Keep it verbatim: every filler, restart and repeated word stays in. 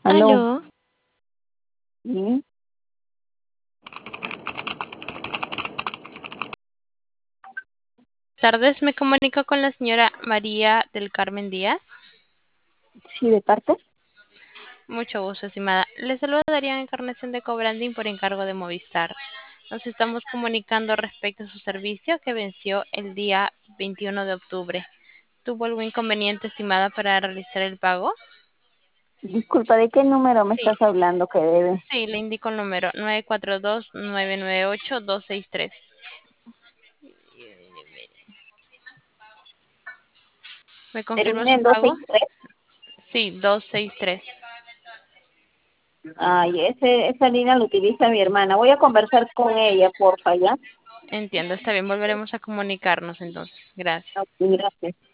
Aló. Aló, ¿Sí? tardes, me comunico con la señora María del Carmen Díaz. Sí, de parte. Mucho gusto, estimada. Le saluda Darían Encarnación de Cobranding por encargo de Movistar. Nos estamos comunicando respecto a su servicio que venció el día veintiuno de octubre. ¿Tuvo algún inconveniente, estimada, para realizar el pago? Disculpa, ¿de qué número me Sí, estás hablando que debe? sí, le indico el número nueve cuatro dos, nueve nueve ocho, dos seis tres. ¿Me confirma ¿Termina su en pago? doscientos sesenta y tres? Sí, dos seis tres. Ay, ese, esa línea la utiliza mi hermana. Voy a conversar con ella, porfa, ¿ya? Entiendo, está bien, volveremos a comunicarnos entonces. Gracias. Ok, gracias.